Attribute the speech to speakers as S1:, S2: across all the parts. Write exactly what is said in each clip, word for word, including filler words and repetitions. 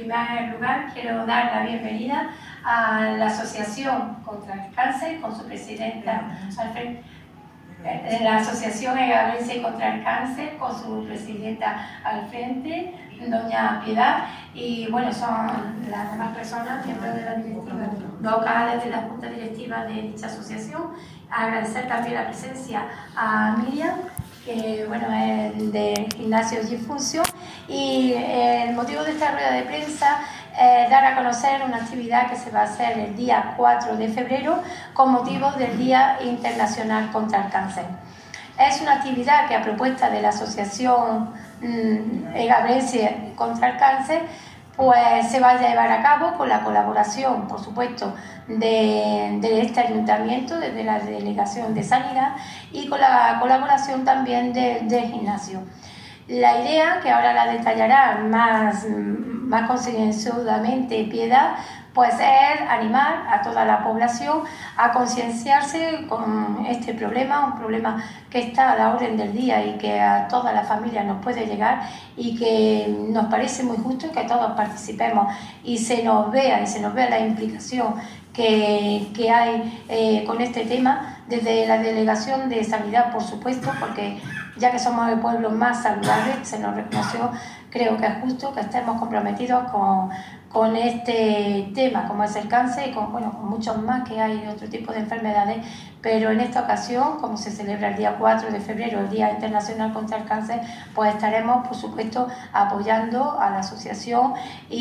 S1: primer lugar, quiero dar la bienvenida a la Asociación contra el Cáncer, con su presidenta, Alfred, la Asociación Egabrense contra el Cáncer, con su presidenta al frente, doña Piedad, y bueno, son las demás personas, miembros de la directiva locales de la Junta Directiva de dicha asociación. Agradecer también la presencia a Miriam, que bueno, es del gimnasio G-Function, y el motivo de esta rueda de prensa es dar a conocer una actividad que se va a hacer el día cuatro de febrero con motivo del Día Internacional contra el Cáncer. Es una actividad que a propuesta de la Asociación mmm, Egabrense contra el Cáncer pues se va a llevar a cabo con la colaboración, por supuesto, de, de este ayuntamiento, desde la Delegación de Sanidad, y con la colaboración también del de gimnasio. La idea, que ahora la detallará más, más concienzudamente Piedad, pues es animar a toda la población a concienciarse con este problema, un problema que está a la orden del día y que a toda la familia nos puede llegar, y que nos parece muy justo que todos participemos y se nos vea y se nos vea la implicación que, que hay eh, con este tema desde la Delegación de Sanidad, por supuesto, porque ya que somos el pueblo más saludable, se nos reconoció, creo que es justo que estemos comprometidos con, con este tema, como es el cáncer, y con, bueno, con muchos más que hay de otro tipo de enfermedades, pero en esta ocasión, como se celebra el día cuatro de febrero, el Día Internacional contra el Cáncer, pues estaremos, por supuesto, apoyando a la asociación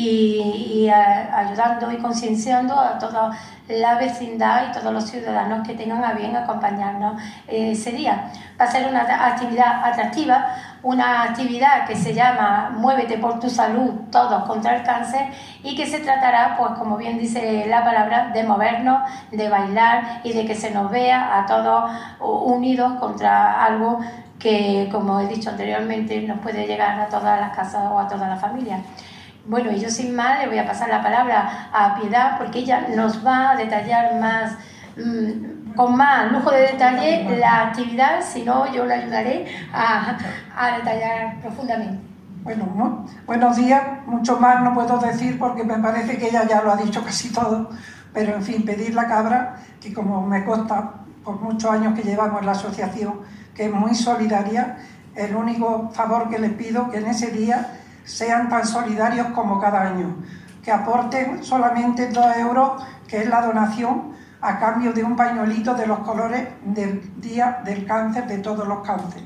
S1: y, y a, ayudando y concienciando a toda la vecindad y todos los ciudadanos que tengan a bien acompañarnos ese día. Va a ser una actividad atractiva, una actividad que se llama Muévete por tu salud, todos contra el cáncer, y que se tratará, pues como bien dice la palabra, de movernos, de bailar y de que se nos vea a todos unidos contra algo que, como he dicho anteriormente, nos puede llegar a todas las casas o a toda la familia. Bueno, y yo sin más le voy a pasar la palabra a Piedad, porque ella nos va a detallar más, mmm, con más lujo de detalle la actividad, si no yo le ayudaré a, a detallar profundamente.
S2: Bueno, ¿no? Buenos días, mucho más no puedo decir porque me parece que ella ya lo ha dicho casi todo, pero en fin, pedir la cabra, que como me consta por muchos años que llevamos en la asociación, que es muy solidaria, el único favor que les pido que en ese día sean tan solidarios como cada año, que aporten solamente dos euros, que es la donación, a cambio de un pañuelito de los colores del Día del Cáncer, de todos los cánceres.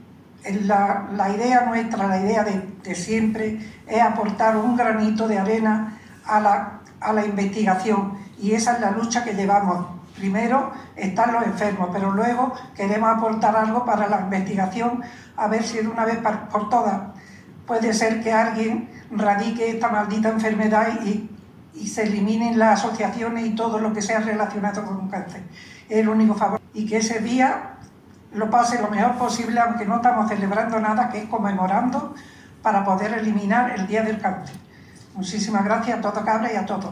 S2: La, la idea nuestra, la idea de, de siempre, es aportar un granito de arena a la, a la investigación, y esa es la lucha que llevamos. Primero están los enfermos, pero luego queremos aportar algo para la investigación, a ver si de una vez por todas puede ser que alguien radique esta maldita enfermedad y, y se eliminen las asociaciones y todo lo que sea relacionado con un cáncer. Es el único favor. Y que ese día lo pase lo mejor posible, aunque no estamos celebrando nada, que es conmemorando para poder eliminar el Día del Cáncer. Muchísimas gracias a todos, cabra, y a todos.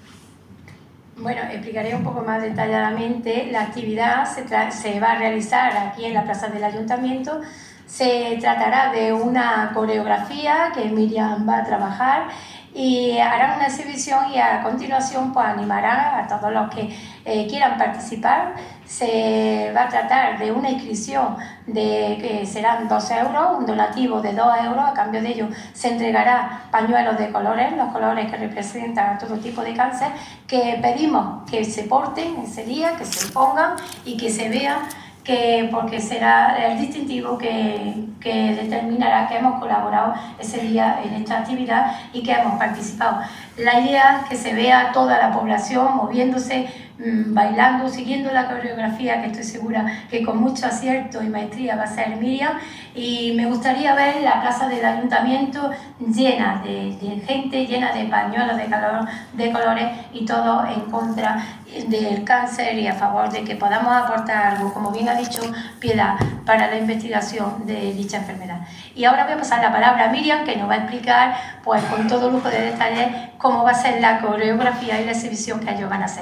S1: Bueno, explicaré un poco más detalladamente. La actividad se, se va a realizar aquí en la plaza del Ayuntamiento. Se tratará de una coreografía que Miriam va a trabajar, y harán una exhibición, y a continuación pues animarán a todos los que eh, quieran participar. Se va a tratar de una inscripción de que serán dos euros, un donativo de dos euros. A cambio de ello se entregará pañuelos de colores, los colores que representan a todo tipo de cáncer, que pedimos que se porten ese día, que se pongan y que se vean, que, porque será el distintivo que, que determinará que hemos colaborado ese día en esta actividad y que hemos participado. La idea es que se vea toda la población moviéndose, mmm, bailando, siguiendo la coreografía, que estoy segura que con mucho acierto y maestría va a ser Miriam, y me gustaría ver la plaza del Ayuntamiento llena de, de gente, llena de pañuelos de, calor, de colores, y todo en contra del cáncer y a favor de que podamos aportar algo, como bien ha dicho Piedad, para la investigación de dicha enfermedad. Y ahora voy a pasar la palabra a Miriam, que nos va a explicar pues con todo lujo de detalles cómo va a ser la coreografía y la exhibición que ellos van a hacer.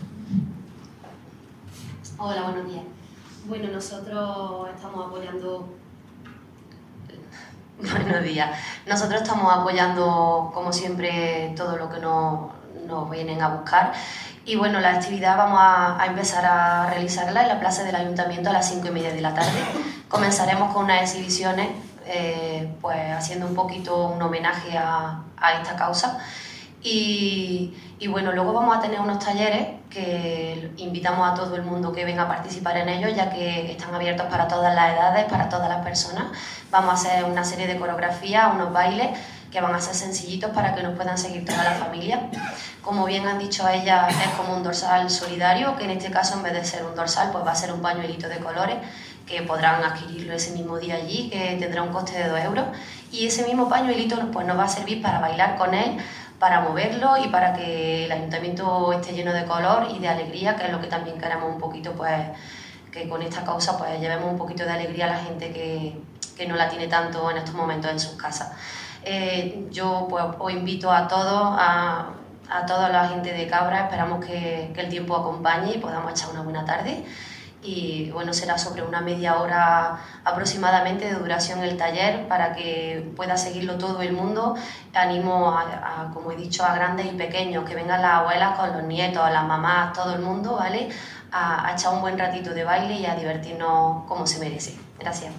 S3: Hola, buenos días. Bueno, nosotros estamos apoyando Buenos días. Nosotros estamos apoyando, como siempre, todo lo que nos, nos vienen a buscar. Y bueno, la actividad vamos a, a empezar a realizarla en la plaza del Ayuntamiento a las cinco y media de la tarde. Comenzaremos con unas exhibiciones, eh, pues haciendo un poquito un homenaje a, a esta causa. Y, y bueno, luego vamos a tener unos talleres que invitamos a todo el mundo que venga a participar en ellos, ya que están abiertos para todas las edades, para todas las personas. Vamos a hacer una serie de coreografías, unos bailes que van a ser sencillitos para que nos puedan seguir toda la familia. Como bien han dicho ellas, es como un dorsal solidario, que en este caso en vez de ser un dorsal pues va a ser un pañuelito de colores, que podrán adquirirlo ese mismo día allí, que tendrá un coste de dos euros. Y ese mismo pañuelito pues, nos va a servir para bailar con él, para moverlo y para que el ayuntamiento esté lleno de color y de alegría, que es lo que también queremos un poquito, pues que con esta causa pues llevemos un poquito de alegría a la gente que, que no la tiene tanto en estos momentos en sus casas. Eh, yo pues os invito a todos, a, a toda la gente de Cabra, esperamos que, que el tiempo acompañe y podamos echar una buena tarde. Y bueno, será sobre una media hora aproximadamente de duración el taller para que pueda seguirlo todo el mundo. Animo a, a, como he dicho, a grandes y pequeños, que vengan las abuelas con los nietos, las mamás, todo el mundo, ¿vale? A, a echar un buen ratito de baile y a divertirnos como se merece. Gracias.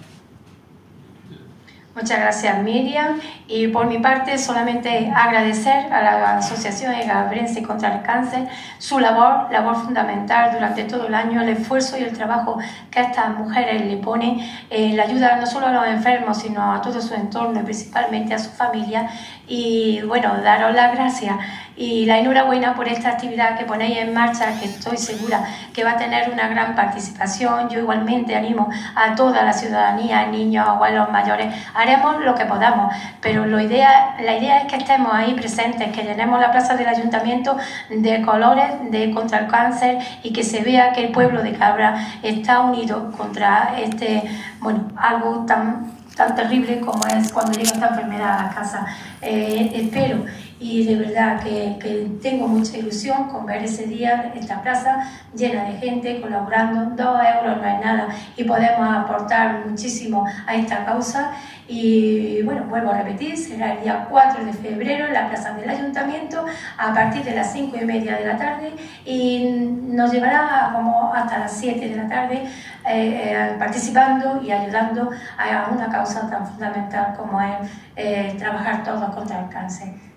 S1: Muchas gracias, Miriam. Y por mi parte, solamente agradecer a la Asociación Egabrense contra el Cáncer su labor, labor fundamental durante todo el año, el esfuerzo y el trabajo que estas mujeres le ponen, eh, la ayuda no solo a los enfermos, sino a todo su entorno y principalmente a su familia. Y bueno, daros las gracias y la enhorabuena por esta actividad que ponéis en marcha, que estoy segura que va a tener una gran participación. Yo igualmente animo a toda la ciudadanía, niños, abuelos, mayores, haremos lo que podamos, pero lo idea, la idea es que estemos ahí presentes, que llenemos la plaza del Ayuntamiento de colores de contra el cáncer y que se vea que el pueblo de Cabra está unido contra este, bueno, algo tan, tan terrible como es cuando llega esta enfermedad a la casa. Eh, espero y de verdad que, que tengo mucha ilusión con ver ese día esta plaza llena de gente colaborando. Dos euros no es nada y podemos aportar muchísimo a esta causa. Y bueno, vuelvo a repetir, será el día cuatro de febrero en la plaza del Ayuntamiento a partir de las cinco y media de la tarde y nos llevará como hasta las siete de la tarde eh, eh, participando y ayudando a una causa tan fundamental como es eh, trabajar todos contra el cáncer.